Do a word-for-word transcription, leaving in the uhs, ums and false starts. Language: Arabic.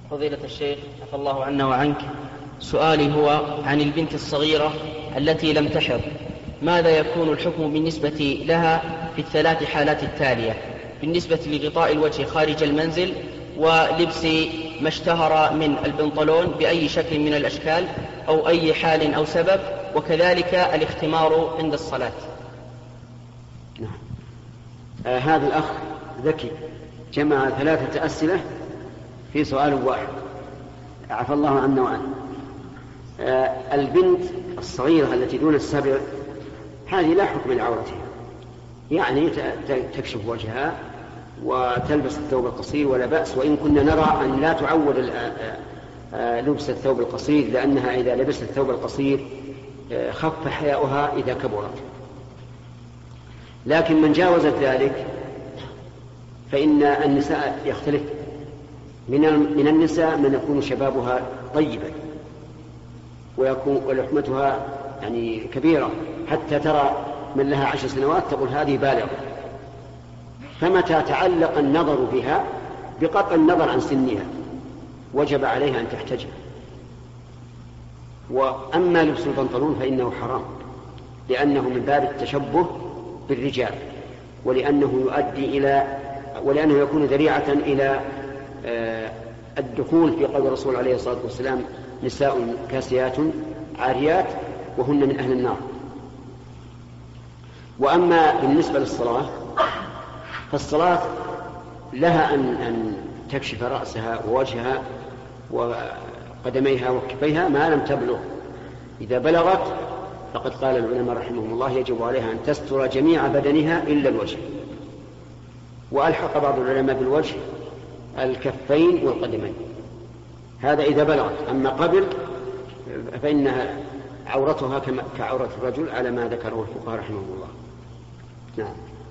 فضيلة الشيخ عفى الله عنا وعنك، سؤالي هو عن البنت الصغيرة التي لم تحض، ماذا يكون الحكم بالنسبة لها في الثلاث حالات التالية؟ بالنسبة لغطاء الوجه خارج المنزل، ولبس ما اشتهر من البنطلون بأي شكل من الأشكال أو أي حال أو سبب، وكذلك الاختمار عند الصلاة. نعم. آه هذا الأخ ذكي جمع ثلاثة أسئلة في سؤال واحد، عفى الله عنا وعنه. آه البنت الصغيرة التي دون السبع هذه لا حكم لعورتها، يعني تكشف وجهها وتلبس الثوب القصير ولا بأس، وإن كنا نرى أن لا تعود لبس الثوب القصير، لأنها إذا لبست الثوب القصير خف حياؤها إذا كبرت. لكن من جاوزت ذلك فإن النساء يختلف، من النساء من يكون شبابها طيبا ويكون ولحمتها يعني كبيرة، حتى ترى من لها عشر سنوات تقول هذه بالغة، فمتى تعلق النظر بها بقطع النظر عن سنها وجب عليها أن تحتجب. وأما لبس البنطلون فإنه حرام، لأنه من باب التشبه بالرجال، ولأنه يؤدي إلى ولأنه يكون ذريعة إلى الدخول في قول الرسول عليه الصلاة والسلام نساء كاسيات عاريات وهن من أهل النار. وأما بالنسبة للصلاة فالصلاة لها أن, أن تكشف رأسها ووجهها وقدميها وكفيها ما لم تبلغ. إذا بلغت فقد قال العلماء رحمهم الله يجب عليها أن تستر جميع بدنها إلا الوجه، وألحق بعض العلماء بالوجه الكفين والقدمين، هذا إذا بلغت. أما قبل فإنها عورتها كعورة الرجل على ما ذكره الفقهاء رحمهم الله. نعم.